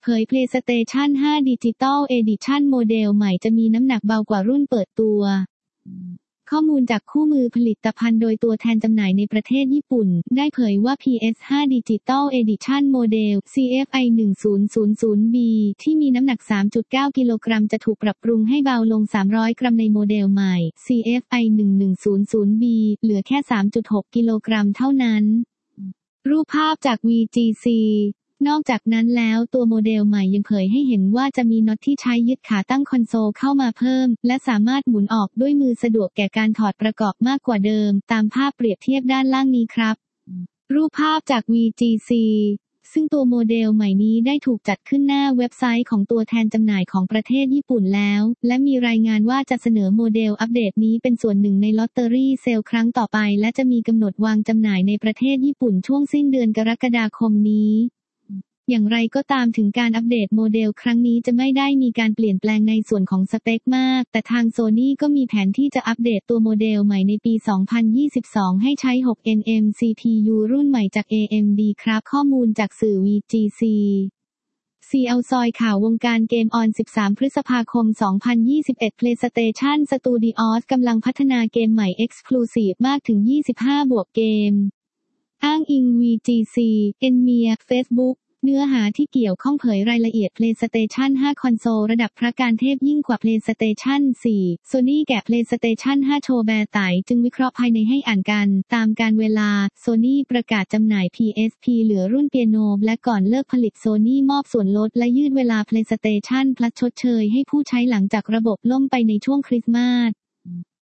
เผย PlayStation 5 Digital Edition โมเดลใหม่จะมีน้ำหนักเบากว่ารุ่นเปิดตัวข้อมูลจากคู่มือผลิตภัณฑ์โดยตัวแทนจำหน่ายในประเทศญี่ปุ่นได้เผยว่า PS5 Digital Edition โมเดล CFI 1000B ที่มีน้ำหนัก 3.9 กิโลกรัมจะถูกปรับปรุงให้เบาลง 300 กรัมในโมเดลใหม่ CFI 1100B เหลือแค่ 3.6 กิโลกรัมเท่านั้นรูปภาพจาก VGC นอกจากนั้นแล้วตัวโมเดลใหม่ยังเผยให้เห็นว่าจะมีน็อตที่ใช้ยึดขาตั้งคอนโซลเข้ามาเพิ่มและสามารถหมุนออกด้วยมือสะดวกแก่การถอดประกอบมากกว่าเดิมตามภาพเปรียบเทียบด้านล่างนี้ครับรูปภาพจาก VGC ซึ่งตัวโมเดลใหม่นี้ได้ถูกจัดขึ้นหน้าเว็บไซต์ของตัวแทนจำหน่ายของประเทศญี่ปุ่นแล้วและมีรายงานว่าจะเสนอโมเดลอัปเดตนี้เป็นส่วนหนึ่งในลอตเตอรี่เซลล์ครั้งต่อไปและจะมีกำหนดวางจำหน่ายในประเทศญี่ปุ่นช่วงสิ้นเดือนกรกฎาคมนี้อย่างไรก็ตามถึงการอัปเดตโมเดลครั้งนี้จะไม่ได้มีการเปลี่ยนแปลงในส่วนของสเปคมากแต่ทาง Sony ก็มีแผนที่จะอัปเดตตัวโมเดลใหม่ในปี 2022 ให้ใช้ 6nm CPU รุ่นใหม่จาก AMD ครับข้อมูลจากสื่อ VGC CL ซอยข่าววงการเกมออน 13 พฤษภาคม 2021 PlayStation Studios กำลังพัฒนาเกมใหม่ Exclusive มากถึง 25 บวกเกมอ้างอิง VGC Enmia Facebookเนื้อหาที่เกี่ยวข้องเผยรายละเอียด PlayStation 5 คอนโซลระดับพระการเทพยิ่งกว่า PlayStation 4 Sony แกะ PlayStation 5 โชว์แบร์ไตจึงวิเคราะห์ภายในให้อ่านกันตามการเวลา Sony ประกาศจำหน่าย PSP เหลือรุ่นเปียโนและก่อนเลิกผลิต Sony มอบส่วนลดและยืดเวลา PlayStation Plus ชดเชยให้ผู้ใช้หลังจากระบบล่มไปในช่วงคริสต์มาส